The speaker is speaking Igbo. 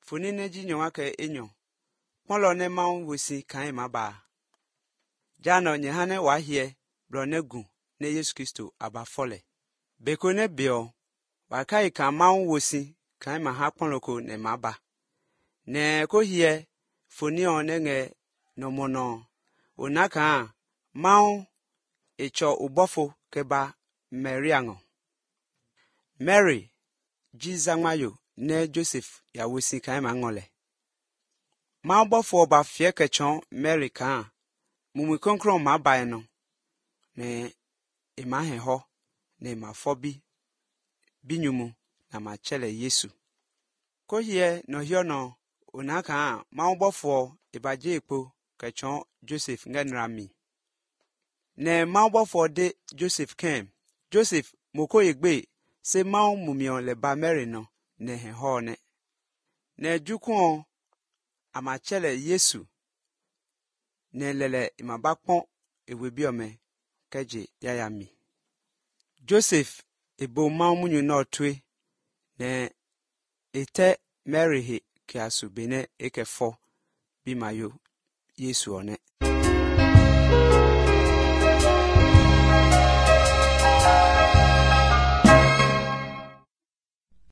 funi ne ji nyo ake enyo polo ne ma wosi kan ma ba jano nye hane wa hie bro ne gu ne Yesu Kristo aba fole beko ne bio wa kai kan ma wosi kan ma ha polo ne ma ba ne ko hie funi on ne no mono onaka ma echo ubofo keba Mariango Mary jizamayo ne Joseph ya wosi kan ma ngole ma ubofo ba fie kechon Mary kan mumu konkron ma ba no ne ema he ho ne ma fobi binyumu na ma chele Yesu ko hie no hio no onaka ma ubofo ibaje epo kechon Joseph ngenrami ne ma ubofo de Joseph kem Joseph moko egbe se ma mumio le ba Mary no ne he ho ne jukun amachele Yesu ne lele imabakpon ewebiome keje yayami Joseph ebo ma munyu no twe ne ete Mary he kiasu bene ekefo bi mayo Yesu one